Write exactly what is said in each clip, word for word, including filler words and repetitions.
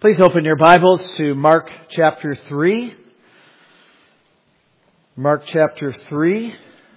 Please open your Bibles to Mark chapter three. Mark chapter three.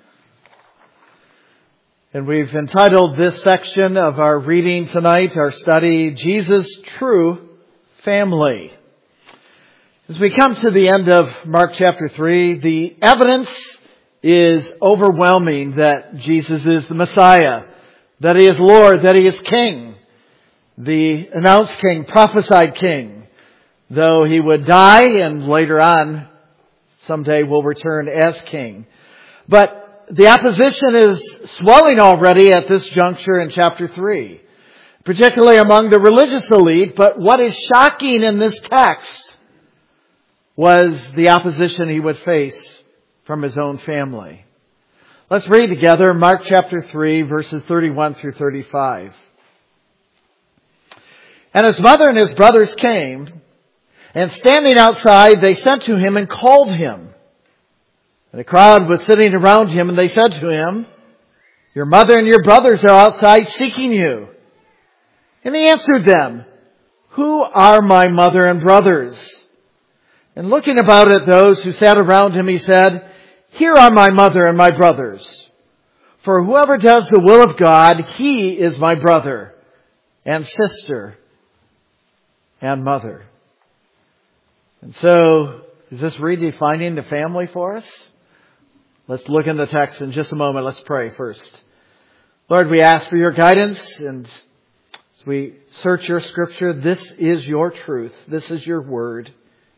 And we've entitled this section of our reading tonight, our study, Jesus' True Family. As we come to the end of Mark chapter three, the evidence is overwhelming that Jesus is the Messiah, that He is Lord, that He is King. The announced King, prophesied King, though He would die and later on someday will return as King. But the opposition is swelling already at this juncture in chapter three, particularly among the religious elite. But what is shocking in this text was the opposition He would face from His own family. Let's read together Mark chapter three, verses thirty-one through thirty-five. And His mother and His brothers came, and standing outside, they sent to Him and called Him. And a crowd was sitting around Him, and they said to Him, "Your mother and your brothers are outside seeking you." And He answered them, "Who are my mother and brothers?" And looking about at those who sat around Him, He said, "Here are my mother and my brothers. For whoever does the will of God, he is my brother and sister and mother." And so, is this redefining the family for us? Let's look in the text in just a moment. Let's pray first. Lord, we ask for your guidance, and as we search your scripture, this is your truth. This is your word.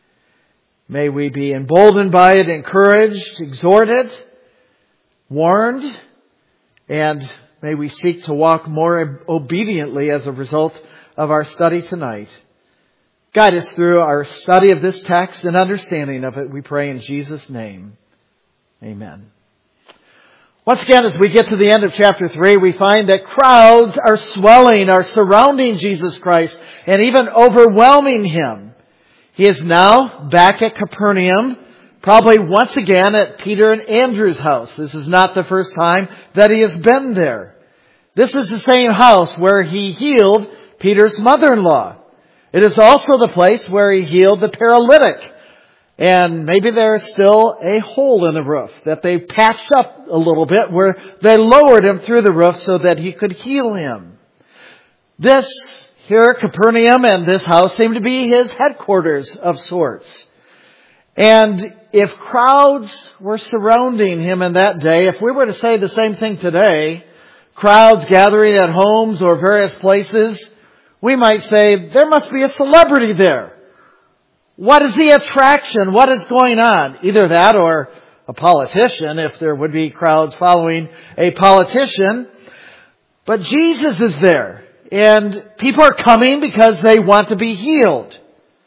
May we be emboldened by it, encouraged, exhorted, warned, and may we seek to walk more obediently as a result of our study tonight. Guide us through our study of this text and understanding of it, we pray in Jesus' name. Amen. Once again, as we get to the end of chapter three, we find that crowds are swelling, are surrounding Jesus Christ, and even overwhelming Him. He is now back at Capernaum, probably once again at Peter and Andrew's house. This is not the first time that He has been there. This is the same house where He healed Peter's mother-in-law. It is also the place where He healed the paralytic. And maybe there is still a hole in the roof that they patched up a little bit where they lowered him through the roof so that He could heal him. This here, Capernaum, and this house seem to be His headquarters of sorts. And if crowds were surrounding Him in that day, if we were to say the same thing today, crowds gathering at homes or various places, we might say, there must be a celebrity there. What is the attraction? What is going on? Either that or a politician, if there would be crowds following a politician. But Jesus is there. And people are coming because they want to be healed.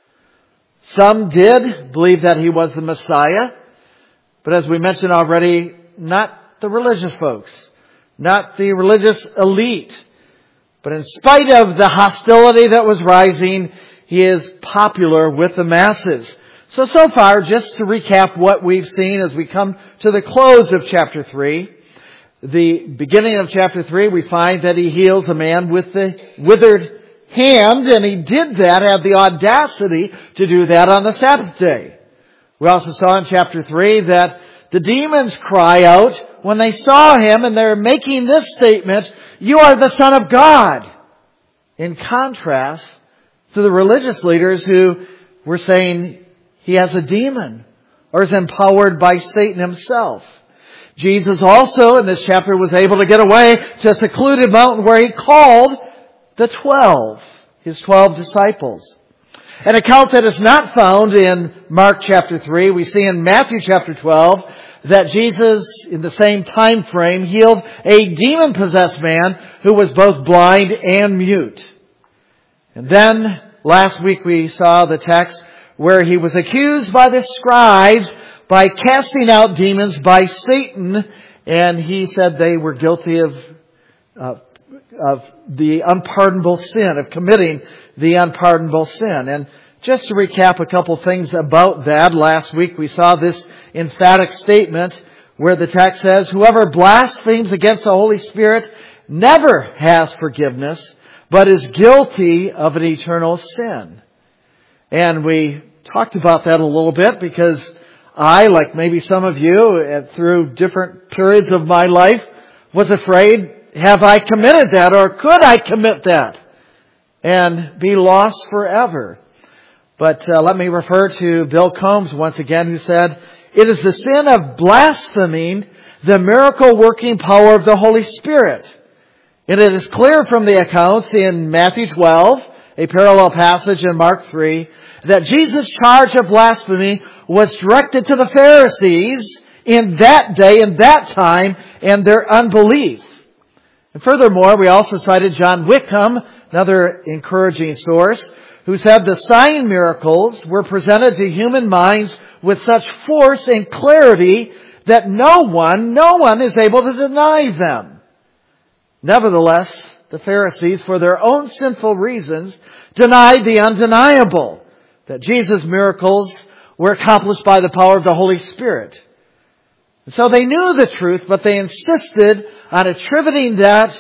Some did believe that He was the Messiah. But as we mentioned already, not the religious folks. Not the religious elite. But in spite of the hostility that was rising, He is popular with the masses. So, so far, just to recap what we've seen as we come to the close of chapter three. The beginning of chapter three, we find that He heals a man with the withered hand, and He did that, had the audacity to do that on the Sabbath day. We also saw in chapter three that the demons cry out when they saw Him, and they're making this statement, "You are the Son of God," in contrast to the religious leaders who were saying He has a demon or is empowered by Satan himself. Jesus also in this chapter was able to get away to a secluded mountain where He called the twelve, His twelve disciples. An account that is not found in Mark chapter three. We see in Matthew chapter twelve that Jesus, in the same time frame, healed a demon-possessed man who was both blind and mute. And then, last week we saw the text where He was accused by the scribes by casting out demons by Satan, and He said they were guilty of, uh, of the unpardonable sin, of committing the unpardonable sin. And just to recap a couple things about that, last week we saw this emphatic statement where the text says, "Whoever blasphemes against the Holy Spirit never has forgiveness, but is guilty of an eternal sin." And we talked about that a little bit because I, like maybe some of you, through different periods of my life, was afraid, have I committed that or could I commit that and be lost forever? But uh, let me refer to Bill Combs once again, who said, "It is the sin of blaspheming the miracle-working power of the Holy Spirit. And it is clear from the accounts in Matthew twelve, a parallel passage in Mark three, that Jesus' charge of blasphemy was directed to the Pharisees in that day, in that time, and their unbelief." And furthermore, we also cited John Wickham, another encouraging source, who said the sign miracles were presented to human minds with such force and clarity that no one, no one is able to deny them. Nevertheless, the Pharisees, for their own sinful reasons, denied the undeniable, that Jesus' miracles were accomplished by the power of the Holy Spirit. And so they knew the truth, but they insisted on attributing that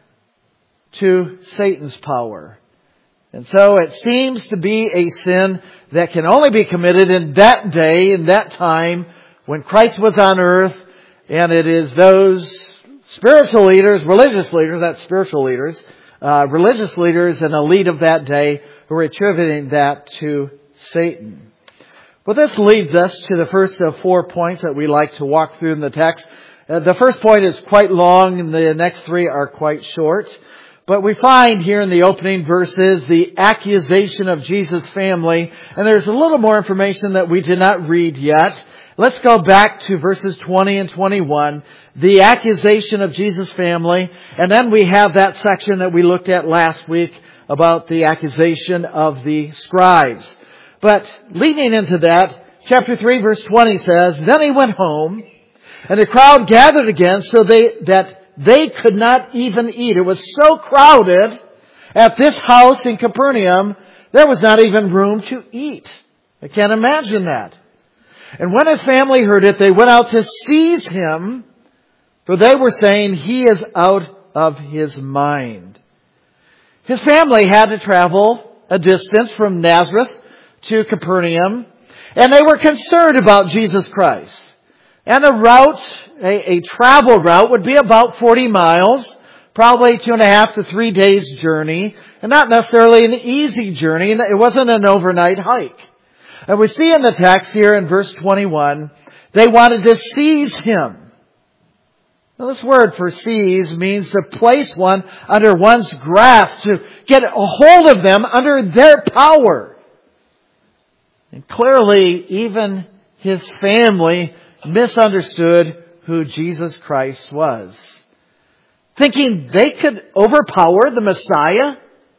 to Satan's power. And so it seems to be a sin that can only be committed in that day, in that time, when Christ was on earth, and it is those spiritual leaders, religious leaders, not spiritual leaders, uh, religious leaders and elite of that day who are attributing that to Satan. Well, this leads us to the first of four points that we like to walk through in the text. Uh, the first point is quite long, and the next three are quite short. But we find here in the opening verses the accusation of Jesus' family, and there's a little more information that we did not read yet. Let's go back to verses twenty and twenty-one, the accusation of Jesus' family, and then we have that section that we looked at last week about the accusation of the scribes. But leading into that, chapter three, verse twenty says, "Then he went home, and the crowd gathered again so they, that they could not even eat." It was so crowded at this house in Capernaum, there was not even room to eat. I can't imagine that. And when his family heard it, they went out to seize him, for they were saying, "He is out of his mind." His family had to travel a distance from Nazareth to Capernaum, and they were concerned about Jesus Christ. And the route, a, a travel route, would be about forty miles, probably two and a half to three days journey, and not necessarily an easy journey. It wasn't an overnight hike. And we see in the text here in verse twenty-one, they wanted to seize him. Now, this word for seize means to place one under one's grasp, to get a hold of them under their power. And clearly, even his family misunderstood who Jesus Christ was, thinking they could overpower the Messiah.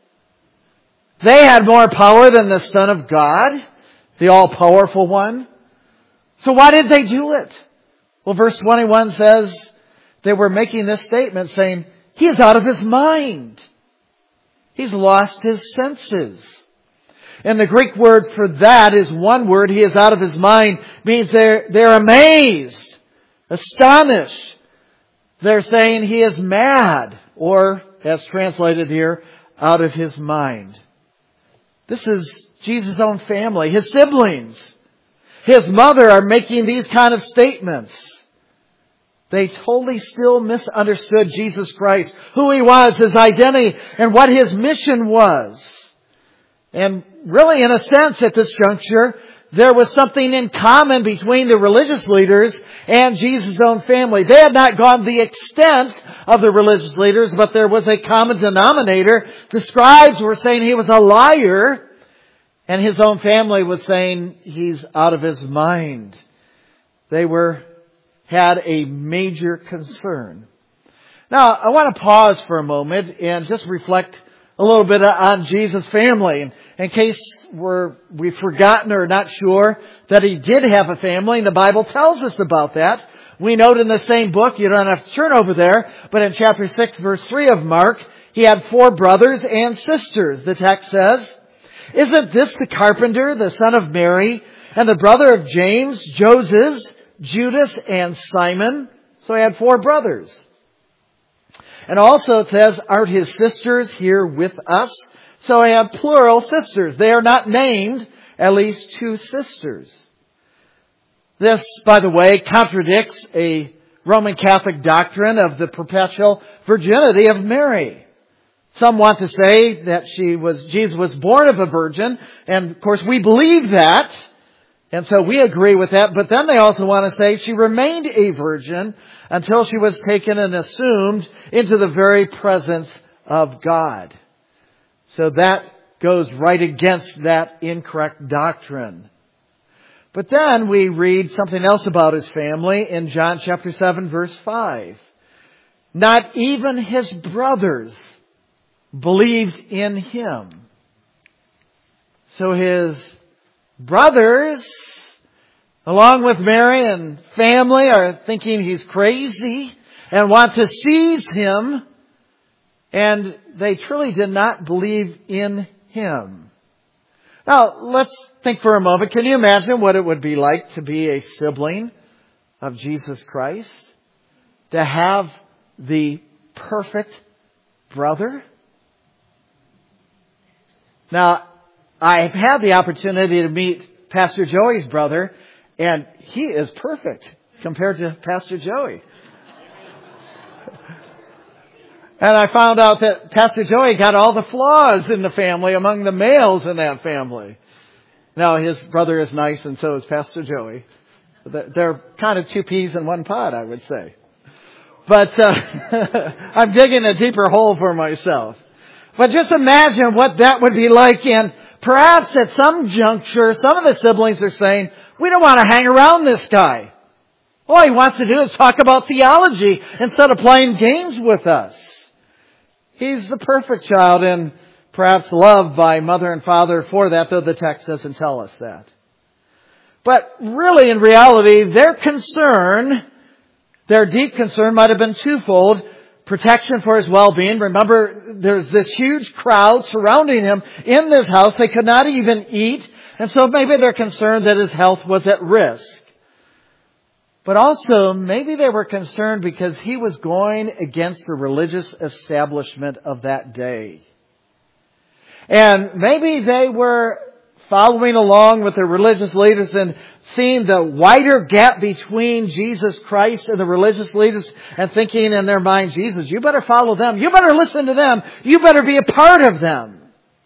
They had more power than the Son of God, the all-powerful one. So why did they do it? Well, verse twenty-one says they were making this statement saying, "He is out of his mind. He's lost his senses." And the Greek word for that is one word, "he is out of his mind," means they're, they're amazed, astonished. They're saying he is mad, or as translated here, out of his mind. This is Jesus' own family, his siblings, his mother are making these kind of statements. They totally still misunderstood Jesus Christ, who he was, his identity, and what his mission was. And really, in a sense, at this juncture, there was something in common between the religious leaders and Jesus' own family. They had not gone the extent of the religious leaders, but there was a common denominator. The scribes were saying he was a liar, and his own family was saying he's out of his mind. They were had a major concern. Now, I want to pause for a moment and just reflect a little bit on Jesus' family. In, in case we're, we've forgotten or not sure that he did have a family, and the Bible tells us about that. We note in the same book, you don't have to turn over there, but in chapter six, verse three of Mark, he had four brothers and sisters. The text says, "Isn't this the carpenter, the son of Mary, and the brother of James, Joseph, Judas, and Simon?" So he had four brothers. And also it says, "Aren't his sisters here with us?" So I have plural sisters. They are not named. at least two sisters. This, by the way, contradicts a Roman Catholic doctrine of the perpetual virginity of Mary. Some want to say that she was, Jesus was born of a virgin, and of course we believe that, and so we agree with that, but then they also want to say she remained a virgin until she was taken and assumed into the very presence of God. So that goes right against that incorrect doctrine. But then we read something else about his family in John chapter seven, verse five. Not even his brothers believed in him. So his brothers, along with Mary and family, are thinking he's crazy and want to seize him. And they truly did not believe in him. Now, let's think for a moment. Can you imagine what it would be like to be a sibling of Jesus Christ? To have the perfect brother? Now, I've had the opportunity to meet Pastor Joey's brother, and he is perfect compared to Pastor Joey. And I found out that Pastor Joey got all the flaws in the family among the males in that family. Now, his brother is nice, and so is Pastor Joey. They're kind of two peas in one pod, I would say. But uh, I'm digging a deeper hole for myself. But just imagine what that would be like. And perhaps at some juncture, some of the siblings are saying, we don't want to hang around this guy. All he wants to do is talk about theology instead of playing games with us. He's the perfect child and perhaps loved by mother and father for that, though the text doesn't tell us that. But really, in reality, their concern, their deep concern might have been twofold. Protection for his well-being. Remember, there's this huge crowd surrounding him in this house. They could not even eat. And so maybe they're concerned that his health was at risk. But also, maybe they were concerned because he was going against the religious establishment of that day. And maybe they were following along with the religious leaders and seeing the wider gap between Jesus Christ and the religious leaders and thinking in their mind, Jesus, you better follow them. You better listen to them. You better be a part of them.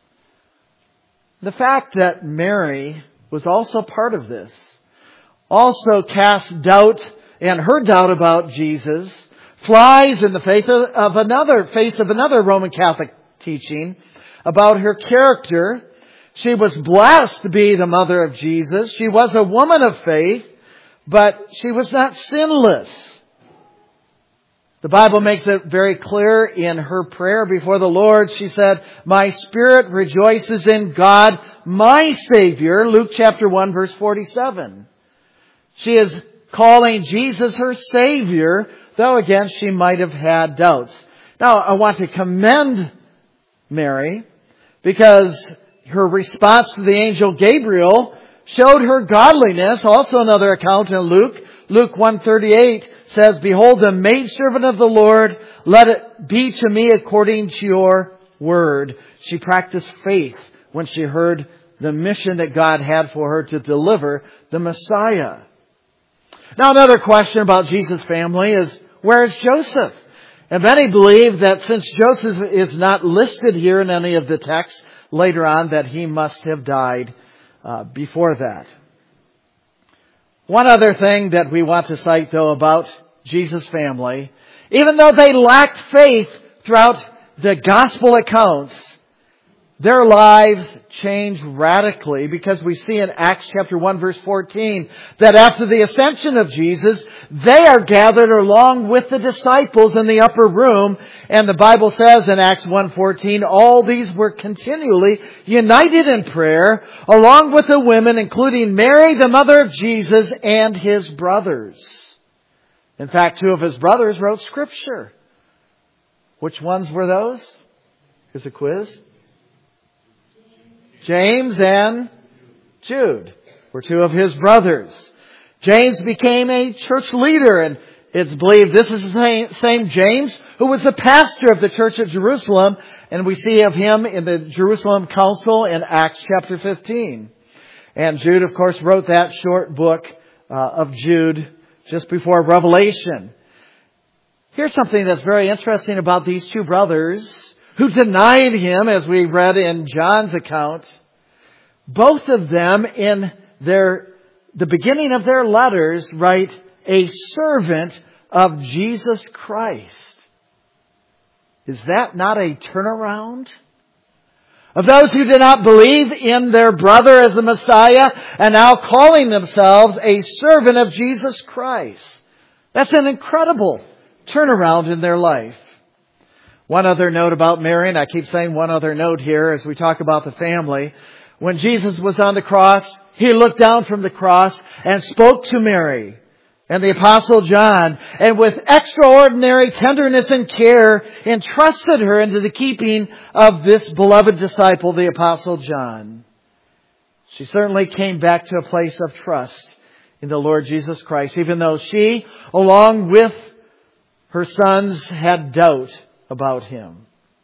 The fact that Mary was also part of this also cast doubt, and her doubt about Jesus flies in the face of another face of another Roman Catholic teaching about her character. She was blessed to be the mother of Jesus. She was a woman of faith, but she was not sinless. The Bible makes it very clear in her prayer before the Lord. She said, my spirit rejoices in God, my Savior. Luke chapter one, verse forty-seven. She is calling Jesus her Savior, though again she might have had doubts. Now, I want to commend Mary because her response to the angel Gabriel showed her godliness. Also another account in Luke. Luke one thirty-eight says, behold, the maidservant of the Lord, let it be to me according to your word. She practiced faith when she heard the mission that God had for her to deliver the Messiah. Now another question about Jesus' family is, where is Joseph? And many believe that since Joseph is not listed here in any of the texts later on, that he must have died uh, before that. One other thing that we want to cite, though, about Jesus' family, even though they lacked faith throughout the gospel accounts, their lives changed radically, because we see in Acts chapter one verse fourteen that after the ascension of Jesus, they are gathered along with the disciples in the upper room. And the Bible says in Acts one fourteen, all these were continually united in prayer, along with the women, including Mary, the mother of Jesus, and his brothers. In fact, two of his brothers wrote Scripture. Which ones were those? Here's a quiz. James and Jude were two of his brothers. James became a church leader, and it's believed this is the same, same James who was the pastor of the church at Jerusalem, and we see of him in the Jerusalem Council in Acts chapter fifteen. And Jude, of course, wrote that short book uh, of Jude just before Revelation. Here's something that's very interesting about these two brothers who denied him, as we read in John's account. Both of them, in their the beginning of their letters, write, a servant of Jesus Christ. Is that not a turnaround? Of those who did not believe in their brother as the Messiah and now calling themselves a servant of Jesus Christ. That's an incredible turnaround in their life. One other note about Mary, and I keep saying one other note here as we talk about the family. When Jesus was on the cross, He looked down from the cross and spoke to Mary and the Apostle John, and with extraordinary tenderness and care entrusted her into the keeping of this beloved disciple, the Apostle John. She certainly came back to a place of trust in the Lord Jesus Christ, even though she, along with her sons, had doubt about Him.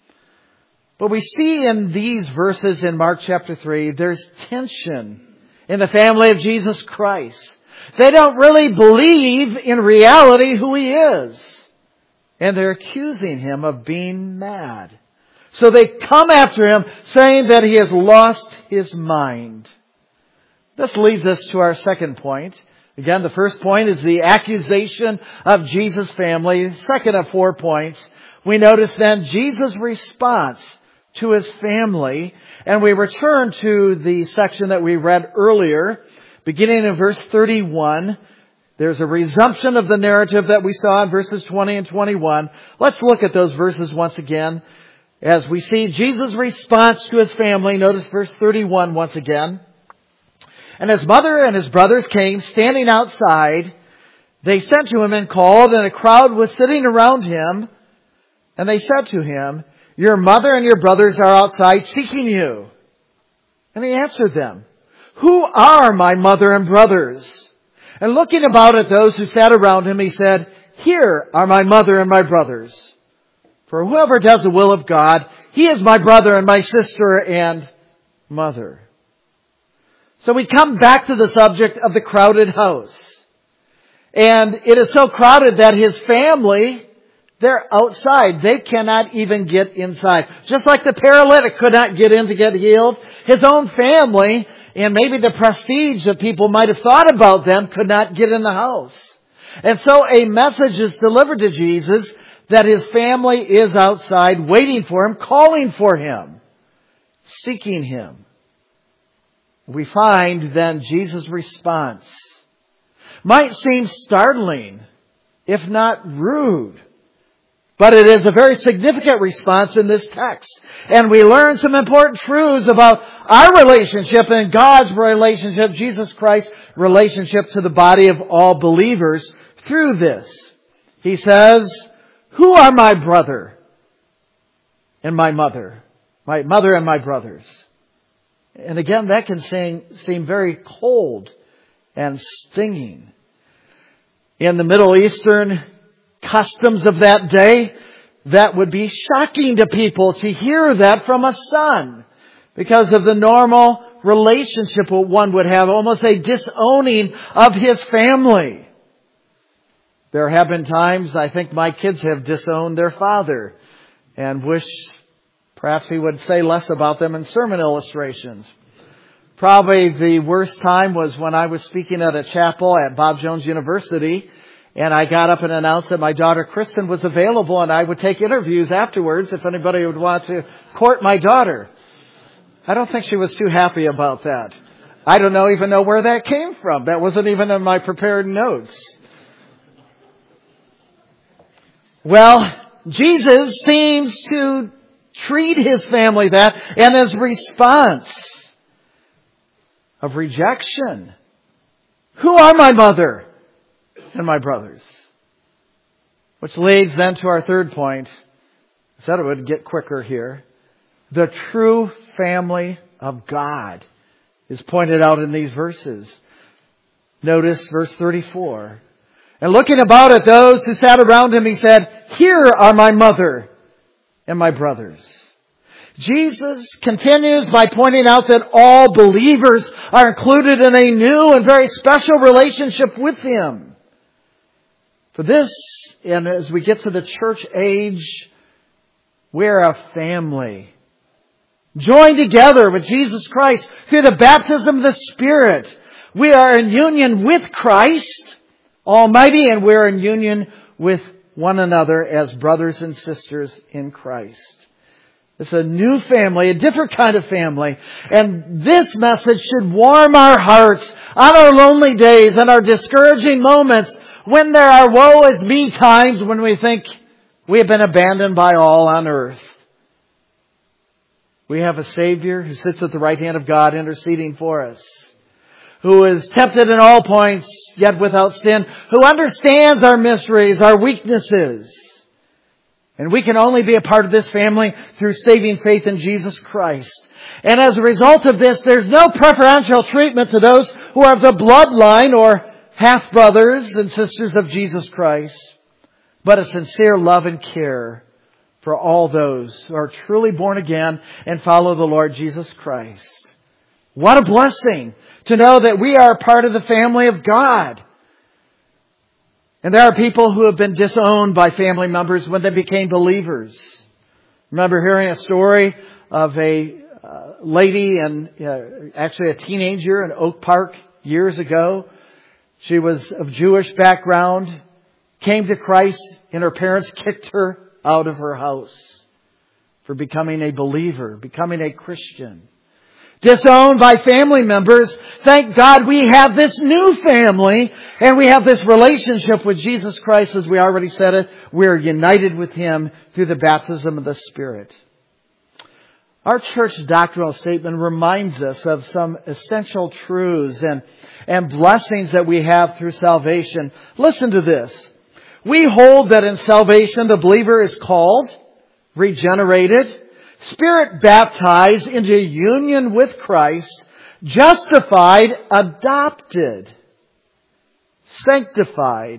But we see in these verses in Mark chapter three, there's tension in the family of Jesus Christ. They don't really believe in reality who He is. And they're accusing Him of being mad. So they come after Him saying that He has lost His mind. This leads us to our second point. Again, the first point is the accusation of Jesus' family. Second of four points, we notice then Jesus' response to His family. And we return to the section that we read earlier, beginning in verse thirty-one. There's a resumption of the narrative that we saw in verses twenty and twenty-one. Let's look at those verses once again as we see Jesus' response to His family. Notice verse thirty-one once again. And His mother and His brothers came, standing outside. They sent to Him and called, and a crowd was sitting around Him. And they said to Him, "Your mother and your brothers are outside seeking you." And He answered them, "Who are my mother and brothers?" And looking about at those who sat around Him, He said, "Here are my mother and my brothers. For whoever does the will of God, he is my brother and my sister and mother." So we come back to the subject of the crowded house. And it is so crowded that His family, they're outside. They cannot even get inside. Just like the paralytic could not get in to get healed, His own family, and maybe the prestige that people might have thought about them, could not get in the house. And so a message is delivered to Jesus that His family is outside waiting for Him, calling for Him, seeking Him. We find then Jesus' response might seem startling, if not rude. But it is a very significant response in this text. And we learn some important truths about our relationship and God's relationship, Jesus Christ's relationship to the body of all believers through this. He says, "Who are my brother and my mother? My mother and my brothers." And again, that can seem, seem very cold and stinging. In the Middle Eastern customs of that day, that would be shocking to people to hear that from a son, because of the normal relationship one would have, almost a disowning of his family. There have been times I think my kids have disowned their father and wish perhaps he would say less about them in sermon illustrations. Probably the worst time was when I was speaking at a chapel at Bob Jones University, and I got up and announced that my daughter Kristen was available and I would take interviews afterwards if anybody would want to court my daughter. I don't think she was too happy about that. I don't know even know where that came from. That wasn't even in my prepared notes. Well, Jesus seems to treat His family that, and His response of rejection. Who are my mother and my brothers? Which leads then to our third point. I said it would get quicker here. The true family of God is pointed out in these verses. Notice verse thirty-four. And looking about at those who sat around Him, He said, "Here are my mother and my brothers." Jesus continues by pointing out that all believers are included in a new and very special relationship with Him. For this, and as we get to the church age, we're a family. Joined together with Jesus Christ through the baptism of the Spirit. We are in union with Christ Almighty, and we're in union with one another as brothers and sisters in Christ. It's a new family, a different kind of family. And this message should warm our hearts on our lonely days and our discouraging moments when there are woe is me times when we think we have been abandoned by all on earth. We have a Savior who sits at the right hand of God interceding for us, who is tempted in all points, yet without sin, who understands our mysteries, our weaknesses. And we can only be a part of this family through saving faith in Jesus Christ. And as a result of this, there's no preferential treatment to those who are of the bloodline or half-brothers and sisters of Jesus Christ, but a sincere love and care for all those who are truly born again and follow the Lord Jesus Christ. What a blessing to know that we are a part of the family of God. And there are people who have been disowned by family members when they became believers. Remember hearing a story of a uh, lady and uh, actually a teenager in Oak Park years ago. She was of Jewish background, came to Christ, and her parents kicked her out of her house for becoming a believer, becoming a Christian. Disowned by family members. Thank God we have this new family and we have this relationship with Jesus Christ, as we already said it. We're united with Him through the baptism of the Spirit. Our church doctrinal statement reminds us of some essential truths and, and blessings that we have through salvation. Listen to this. We hold that in salvation the believer is called, regenerated, Spirit baptized into union with Christ, justified, adopted, sanctified,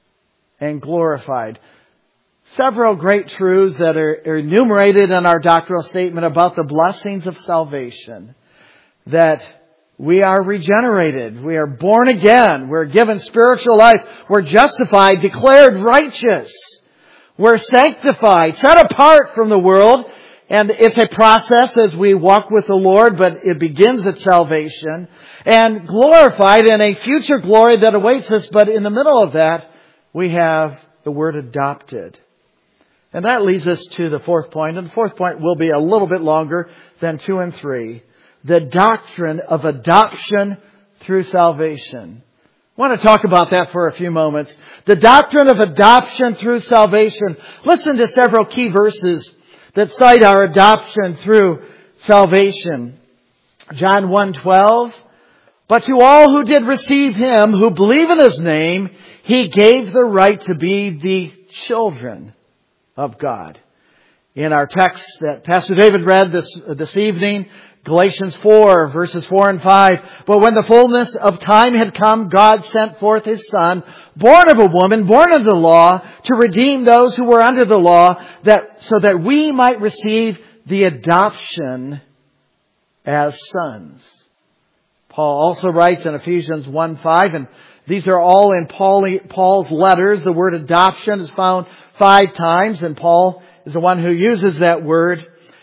and glorified. Several great truths that are enumerated in our doctrinal statement about the blessings of salvation. That we are regenerated, we are born again, we're given spiritual life, we're justified, declared righteous, we're sanctified, set apart from the world. And it's a process as we walk with the Lord, but it begins at salvation. And glorified in a future glory that awaits us. But in the middle of that, we have the word adopted. And that leads us to the fourth point. And the fourth point will be a little bit longer than two and three. The doctrine of adoption through salvation. I want to talk about that for a few moments. The doctrine of adoption through salvation. Listen to several key verses that cite our adoption through salvation. John one twelve. But to all who did receive Him, who believe in His name, He gave the right to be the children of God. In our text that Pastor David read this, this evening, Galatians four, verses four and five. But when the fullness of time had come, God sent forth His Son, born of a woman, born under the law, to redeem those who were under the law, that so that we might receive the adoption as sons. Paul also writes in Ephesians one five, and these are all in Paul's letters. The word adoption is found five times, and Paul is the one who uses that word.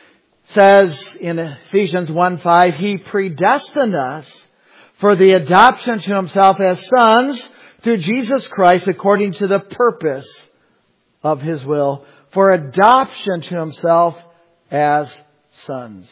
Says in Ephesians one five, He predestined us for the adoption to Himself as sons through Jesus Christ according to the purpose of His will, for adoption to Himself as sons.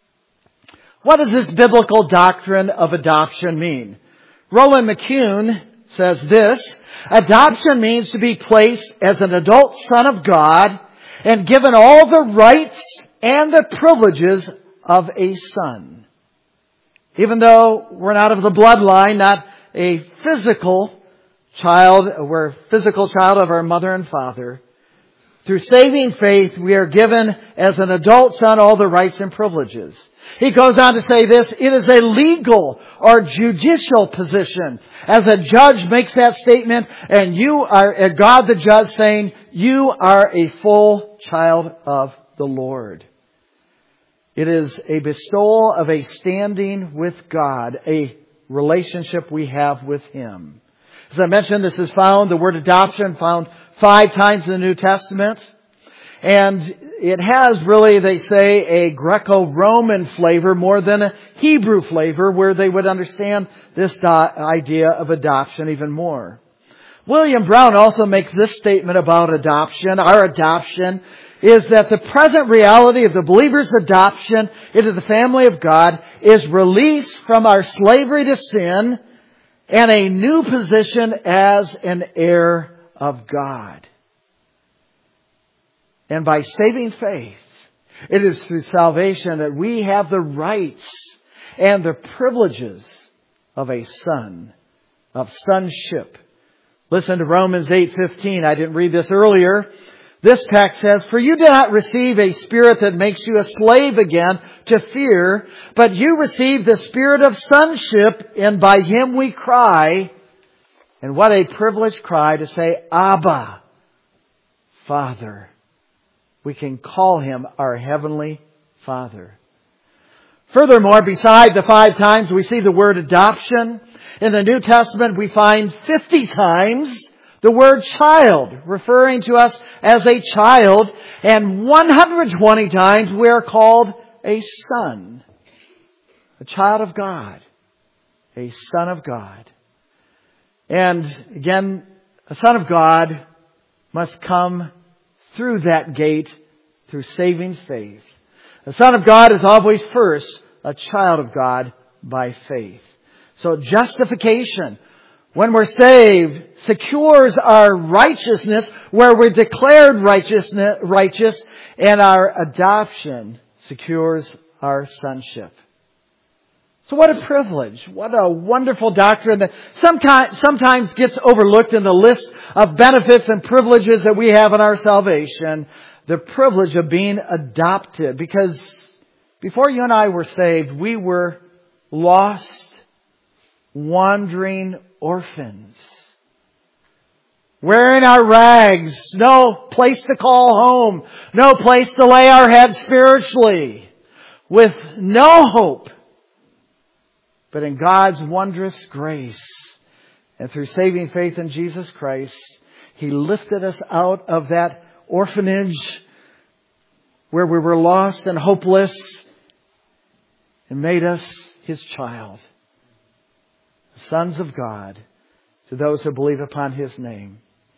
What does this biblical doctrine of adoption mean? Roland McCune says this: adoption means to be placed as an adult son of God and given all the rights and the privileges of a son. Even though we're not of the bloodline, not a physical child, we're a physical child of our mother and father. Through saving faith, we are given as an adult son all the rights and privileges. He goes on to say this: it is a legal or judicial position. As a judge makes that statement, and you are, God the judge, saying, you are a full child of the Lord. It is a bestowal of a standing with God, a relationship we have with Him. As I mentioned, this is found, the word adoption, found five times in the New Testament. And it has really, they say, a Greco-Roman flavor more than a Hebrew flavor, where they would understand this idea of adoption even more. William Brown also makes this statement about adoption. Our adoption is that the present reality of the believer's adoption into the family of God is release from our slavery to sin and a new position as an heir of God. And by saving faith, it is through salvation that we have the rights and the privileges of a son, of sonship. Listen to Romans eight fifteen. I didn't read this earlier. This text says, "For you did not receive a spirit that makes you a slave again to fear, but you received the spirit of sonship, and by Him we cry." And what a privileged cry to say, "Abba, Father." We can call Him our Heavenly Father. Furthermore, beside the five times we see the word adoption, in the New Testament we find fifty times the word child, referring to us as a child, and one hundred twenty times we are called a son. A child of God. A son of God. And again, a son of God must come through that gate, through saving faith. The Son of God is always first a child of God by faith. So justification, when we're saved, secures our righteousness, where we're declared righteousness, righteous, and our adoption secures our sonship. So what a privilege. What a wonderful doctrine that sometimes, sometimes gets overlooked in the list of benefits and privileges that we have in our salvation. The privilege of being adopted. Because before you and I were saved, we were lost, wandering orphans. Wearing our rags. No place to call home. No place to lay our head spiritually. With no hope. But in God's wondrous grace and through saving faith in Jesus Christ, He lifted us out of that orphanage where we were lost and hopeless and made us His child. Sons of God to those who believe upon His name.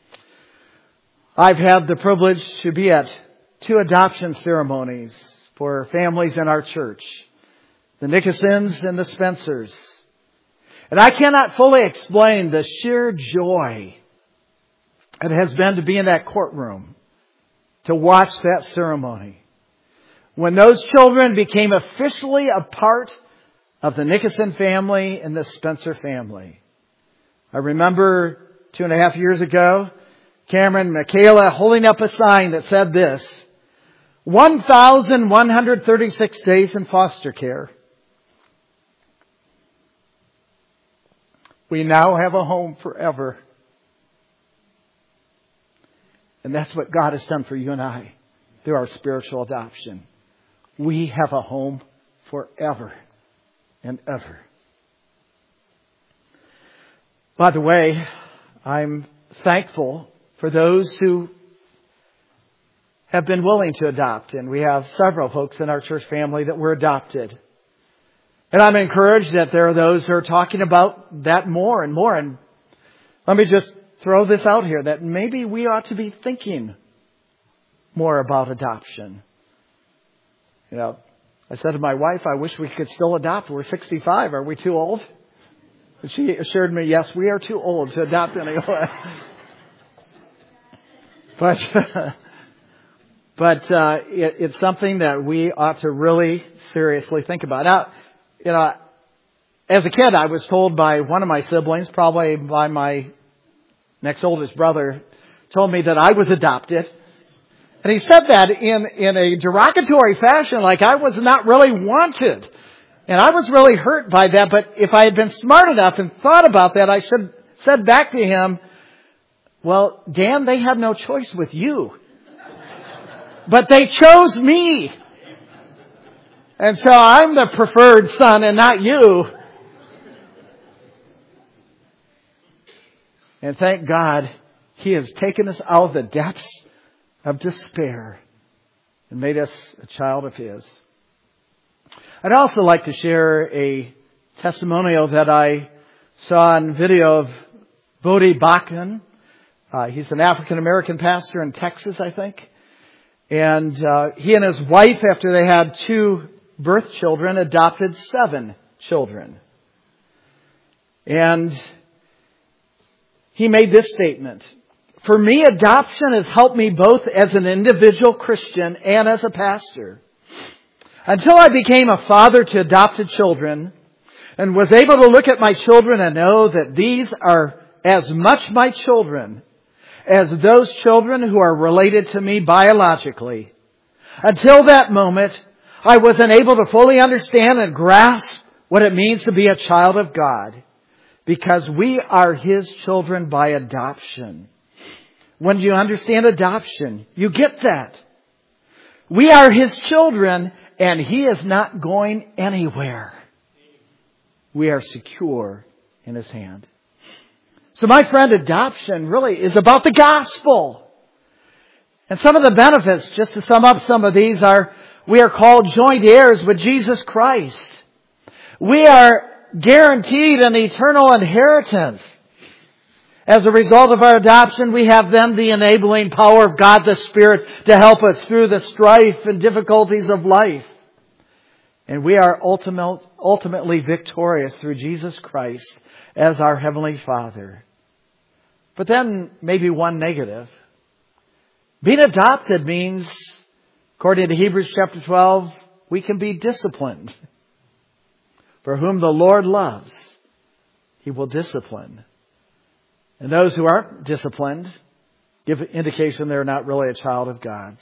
I've had the privilege to be at two adoption ceremonies for families in our church. The Nickersons and the Spencers. And I cannot fully explain the sheer joy it has been to be in that courtroom, to watch that ceremony. When those children became officially a part of the Nickerson family and the Spencer family. I remember two and a half years ago, Cameron and Michaela holding up a sign that said this: one thousand one hundred thirty-six days in foster care. We now have a home forever. And that's what God has done for you and I through our spiritual adoption. We have a home forever and ever. By the way, I'm thankful for those who have been willing to adopt. And we have several folks in our church family that were adopted. And I'm encouraged that there are those who are talking about that more and more. And let me just throw this out here, that maybe we ought to be thinking more about adoption. You know, I said to my wife, I wish we could still adopt. We're sixty-five. Are we too old? And she assured me, yes, we are too old to adopt anyway. but but uh, it, it's something that we ought to really seriously think about. Now, you know, as a kid, I was told by one of my siblings, probably by my next oldest brother, told me that I was adopted. And he said that in, in a derogatory fashion, like I was not really wanted. And I was really hurt by that. But if I had been smart enough and thought about that, I should have said back to him, well, Dan, they have no choice with you. But they chose me. And so I'm the preferred son and not you. And thank God He has taken us out of the depths of despair and made us a child of His. I'd also like to share a testimonial that I saw on video of Bodie Bakken. Uh, he's an African-American pastor in Texas, I think. And uh, he and his wife, after they had two birth children, adopted seven children. And he made this statement. For me, adoption has helped me both as an individual Christian and as a pastor. Until I became a father to adopted children and was able to look at my children and know that these are as much my children as those children who are related to me biologically. Until that moment, I wasn't able to fully understand and grasp what it means to be a child of God, because we are His children by adoption. When you understand adoption, you get that. We are His children, and He is not going anywhere. We are secure in His hand. So my friend, adoption really is about the gospel. And some of the benefits, just to sum up some of these, are we are called joint heirs with Jesus Christ. We are guaranteed an eternal inheritance. As a result of our adoption, we have then the enabling power of God the Spirit to help us through the strife and difficulties of life. And we are ultimate, ultimately victorious through Jesus Christ as our Heavenly Father. But then maybe one negative. Being adopted means, according to Hebrews chapter twelve, we can be disciplined. For whom the Lord loves, He will discipline. And those who aren't disciplined give indication they're not really a child of God's.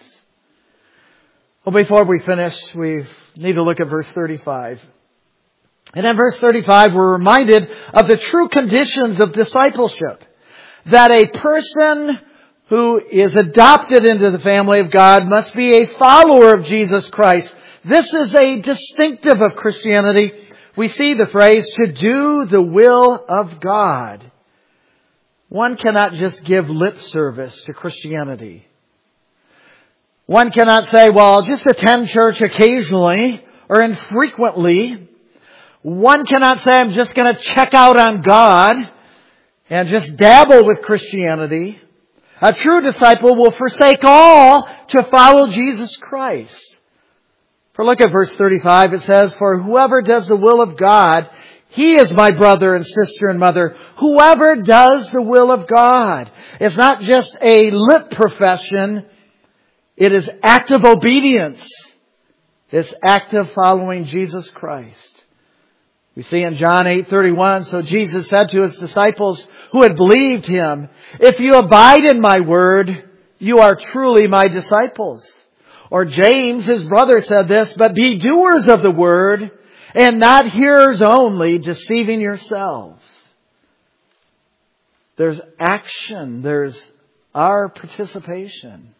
Well, before we finish, we need to look at verse thirty-five. And in verse thirty-five, we're reminded of the true conditions of discipleship. That a person who is adopted into the family of God must be a follower of Jesus Christ. This is a distinctive of Christianity. We see the phrase, to do the will of God. One cannot just give lip service to Christianity. One cannot say, well, I'll just attend church occasionally or infrequently. One cannot say, I'm just going to check out on God and just dabble with Christianity. A true disciple will forsake all to follow Jesus Christ. For look at verse thirty-five. It says, for whoever does the will of God, he is my brother and sister and mother. Whoever does the will of God. It's not just a lip profession. It is active obedience. It's active following Jesus Christ. We see in John eight thirty-one, so Jesus said to His disciples who had believed Him, if you abide in my word, you are truly my disciples. Or James, his brother, said this, but be doers of the word and not hearers only, deceiving yourselves. There's action. There's our participation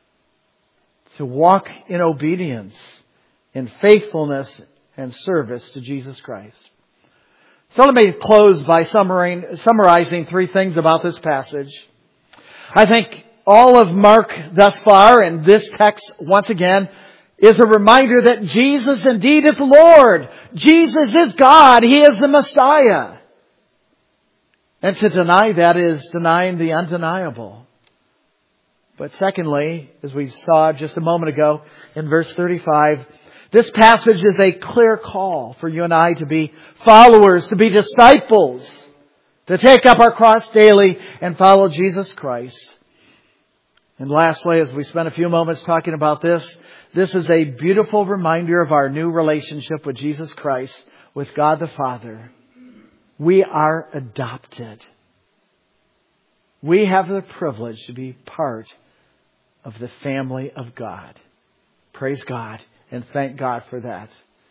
to walk in obedience, in faithfulness, and service to Jesus Christ. So let me close by summarizing three things about this passage. I think all of Mark thus far, and this text once again, is a reminder that Jesus indeed is Lord. Jesus is God. He is the Messiah. And to deny that is denying the undeniable. But secondly, as we saw just a moment ago in verse thirty-five, this passage is a clear call for you and I to be followers, to be disciples, to take up our cross daily and follow Jesus Christ. And lastly, as we spend a few moments talking about this, this is a beautiful reminder of our new relationship with Jesus Christ, with God the Father. We are adopted. We have the privilege to be part of the family of God. Praise God and thank God for that.